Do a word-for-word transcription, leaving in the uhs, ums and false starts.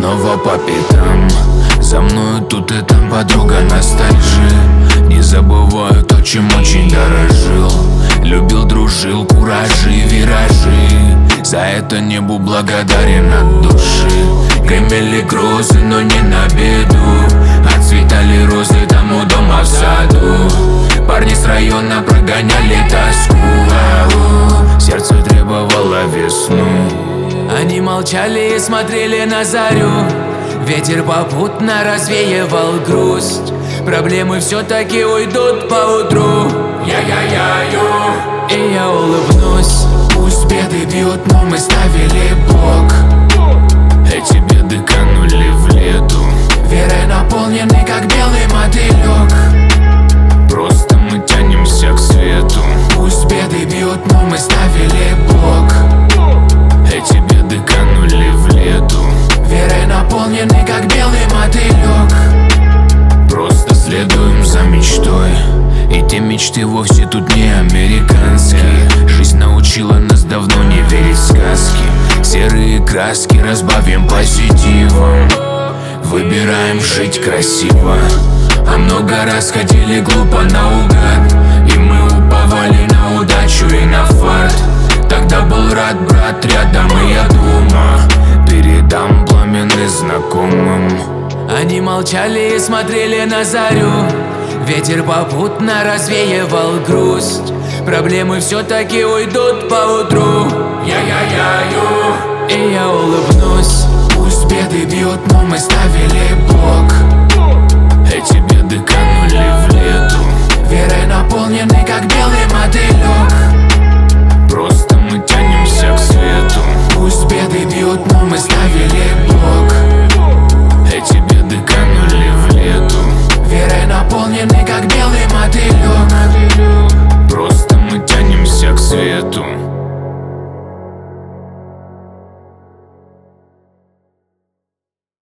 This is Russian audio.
снова по пятам. За мною тут и там подруга ностальжи. Не забываю то, чем очень дорожил. Любил, дружил, куражи, виражи. За это небу благодарен от души. Гремели грозы, но не на беду. Отцветали розы там у дома в саду. Парни с района прогоняли тоску. Ау, сердце требовало весну. Они молчали и смотрели на зарю. Ветер попутно развеивал грусть. Проблемы все-таки уйдут поутру. Я-я-я-ю, и я улыбнусь. Пусть беды бьют, но мы ставили блок. Эти беды канули в лету. Верой наполнены, как белый мотылек. Просто мы тянемся к свету. Пусть беды бьют, но мы ставили блок. Эти беды канули в лету. Верой наполнены, как белый мотылек. Просто следуем за мечтой. И те мечты вовсе тут не американские. Жизнь научила нас давно не верить в сказки. Серые краски разбавим позитивом. Выбираем жить красиво. А много раз ходили глупо наугад. И мы уповали на удачу и на фарт. Тогда был рад брат рядом, и я думаю, передам пламенный знакомым. Они молчали и смотрели на зарю. Ветер попутно развеивал грусть. Проблемы все-таки уйдут поутру. Я-я-я-ю, и я улыбнусь. Пусть беды бьют, но мы ставили блок. Эти беды канули в лету. Верой наполнены, как белый мотылек. Просто мы тянемся к свету. Пусть беды бьют, но мы ставили блок. Эти беды канули в лету. Верой наполнены, как белый мотылек. Просто мы тянемся к свету.